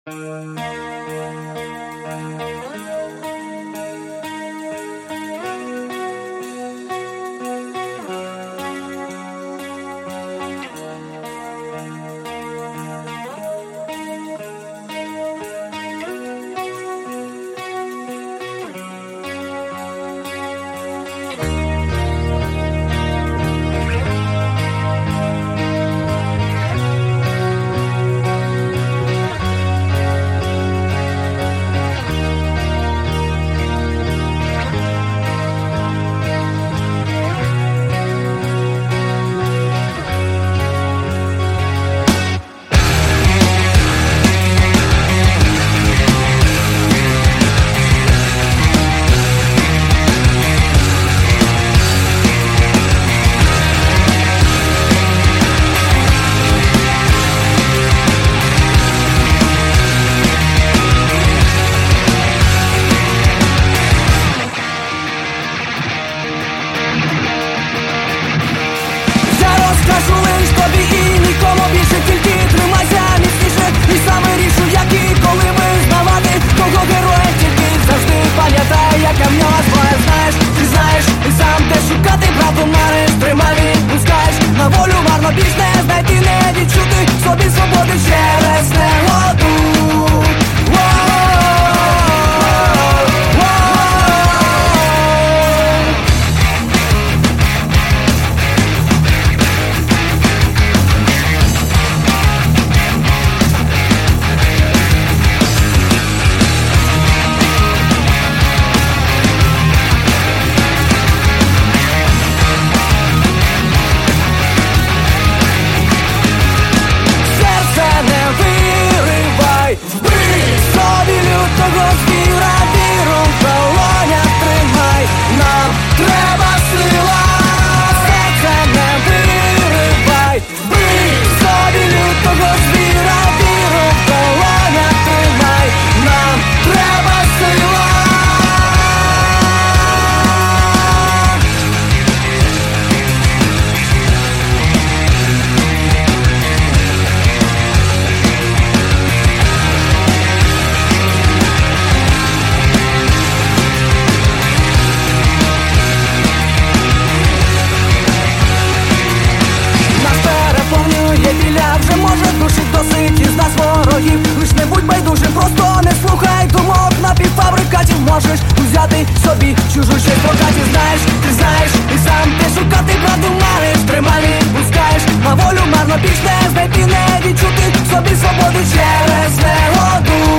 Можеш взяти собі чужу честь прокаті. Знаєш, ти знаєш, і сам ти шукати правду мариш. Тримай, відпускаєш, на волю марно більш не знайти, не відчути собі свободу через негоду.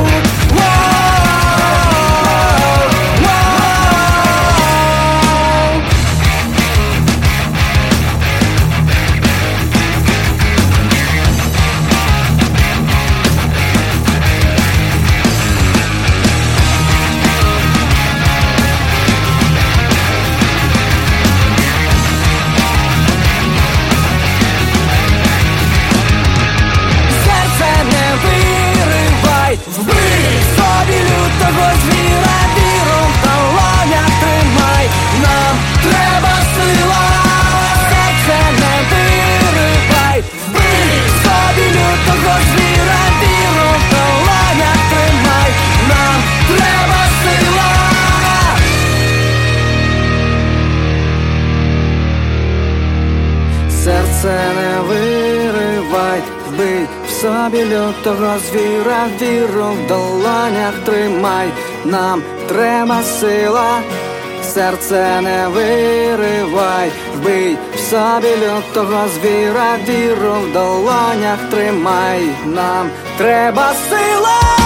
Серце не виривай, вбий в собі лютого звіра, віру в долонях тримай, нам треба сила. Серце не виривай, вбий в собі лютого звіра, віру в долонях тримай, нам треба сила.